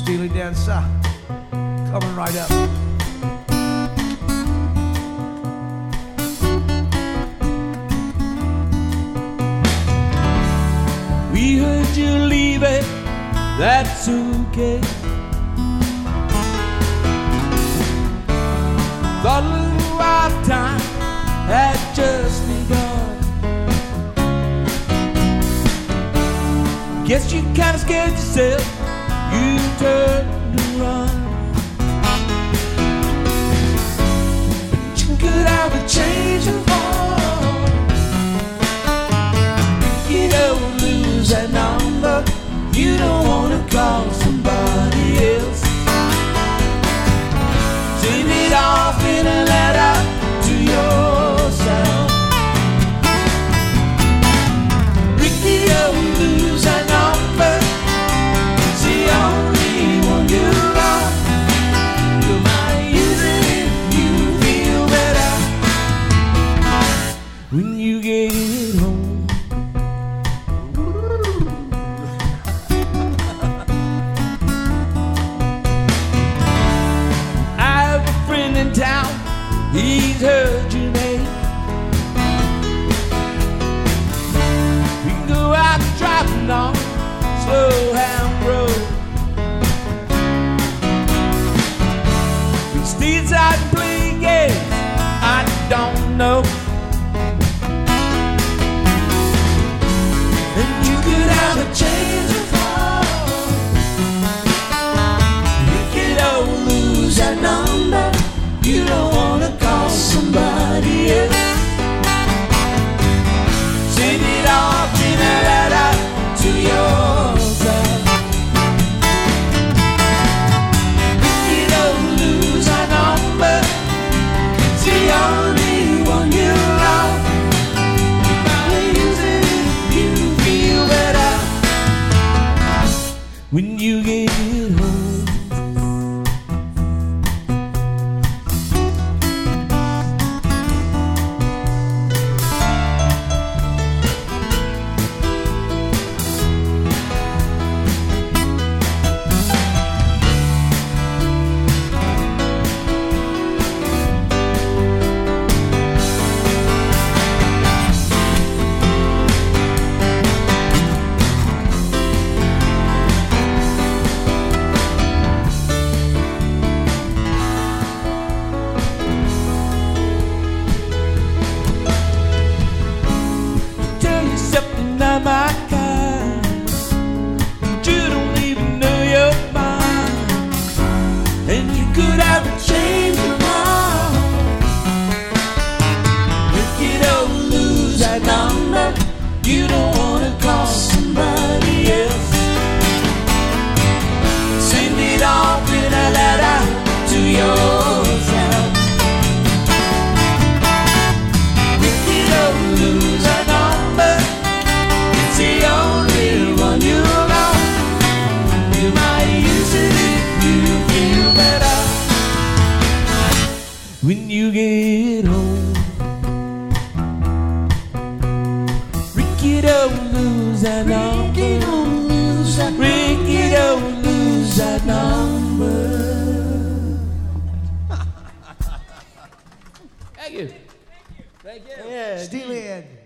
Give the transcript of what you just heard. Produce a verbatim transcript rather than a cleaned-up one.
Steely Dan style. Coming right up. We heard you leave it, that's okay. Thought a little while time had just begun. Guess you kinda scared yourself, you turned to run. But you could have a change of heart. You don't lose that number, you don't wanna call somebody else. Send it off in a letter to yourself. Ricky, don't lose that number, it's the only one you love. You might use it if you feel better when you get home. In town, he's heard your name. We can go out driving on Slowhound Road. We can stay inside and play games I don't know. And you could have a change of heart. You could don't lose that number, you don't wanna call somebody else. Send it off in a letter to yourself. If you don't lose a number, it's the only one you love. You might use it if you feel better when you get home. Not my kind, but you don't even know your mind. And you could have a change of mind. If you don't lose that number, you don't wanna call somebody else. Send it off in a letter to yourself. If you don't lose that number, the only one you love. You might use it if you feel better when you get home. Ricky, don't lose that number. Ricky, don't lose that number. Ricky, don't lose that number. Thank you. Thank you. Yeah, Steely Dan.